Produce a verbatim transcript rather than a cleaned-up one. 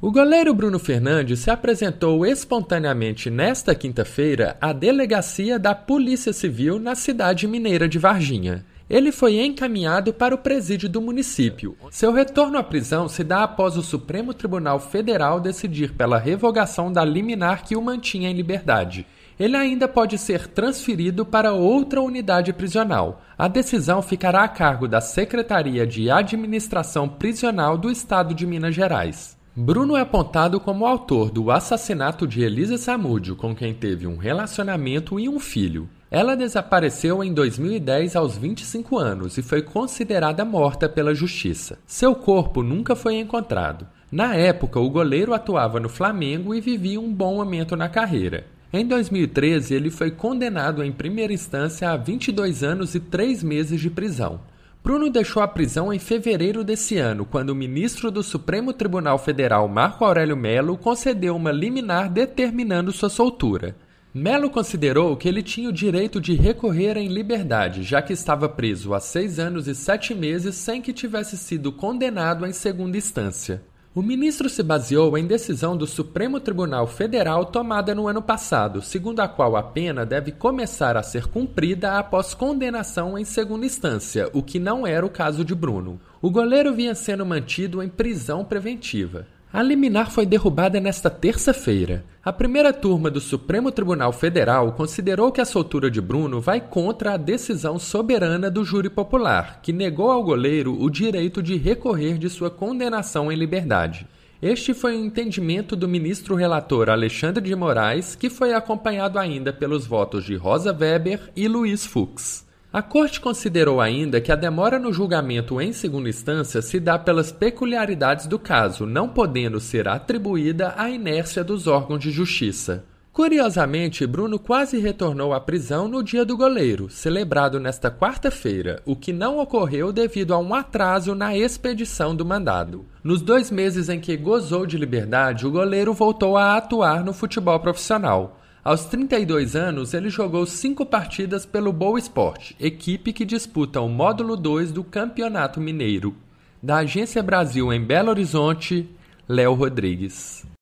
O goleiro Bruno Fernandes se apresentou espontaneamente nesta quinta-feira à delegacia da Polícia Civil na cidade mineira de Varginha. Ele foi encaminhado para o presídio do município. Seu retorno à prisão se dá após o Supremo Tribunal Federal decidir pela revogação da liminar que o mantinha em liberdade. Ele ainda pode ser transferido para outra unidade prisional. A decisão ficará a cargo da Secretaria de Administração Prisional do Estado de Minas Gerais. Bruno é apontado como autor do assassinato de Elisa Samúdio, com quem teve um relacionamento e um filho. Ela desapareceu em dois mil e dez aos vinte e cinco anos e foi considerada morta pela justiça. Seu corpo nunca foi encontrado. Na época, o goleiro atuava no Flamengo e vivia um bom momento na carreira. Em dois mil e treze, ele foi condenado em primeira instância a vinte e dois anos e três meses de prisão. Bruno deixou a prisão em fevereiro desse ano, quando o ministro do Supremo Tribunal Federal, Marco Aurélio Mello, concedeu uma liminar determinando sua soltura. Mello considerou que ele tinha o direito de recorrer em liberdade, já que estava preso há seis anos e sete meses sem que tivesse sido condenado em segunda instância. O ministro se baseou em decisão do Supremo Tribunal Federal tomada no ano passado, segundo a qual a pena deve começar a ser cumprida após condenação em segunda instância, o que não era o caso de Bruno. O goleiro vinha sendo mantido em prisão preventiva. A liminar foi derrubada nesta terça-feira. A primeira turma do Supremo Tribunal Federal considerou que a soltura de Bruno vai contra a decisão soberana do júri popular, que negou ao goleiro o direito de recorrer de sua condenação em liberdade. Este foi o entendimento do ministro relator Alexandre de Moraes, que foi acompanhado ainda pelos votos de Rosa Weber e Luiz Fux. A Corte considerou ainda que a demora no julgamento em segunda instância se dá pelas peculiaridades do caso, não podendo ser atribuída à inércia dos órgãos de justiça. Curiosamente, Bruno quase retornou à prisão no Dia do Goleiro, celebrado nesta quarta-feira, o que não ocorreu devido a um atraso na expedição do mandado. Nos dois meses em que gozou de liberdade, o goleiro voltou a atuar no futebol profissional. Aos trinta e dois anos, ele jogou cinco partidas pelo Boa Esporte, equipe que disputa o módulo dois do Campeonato Mineiro. Da Agência Brasil em Belo Horizonte, Léo Rodrigues.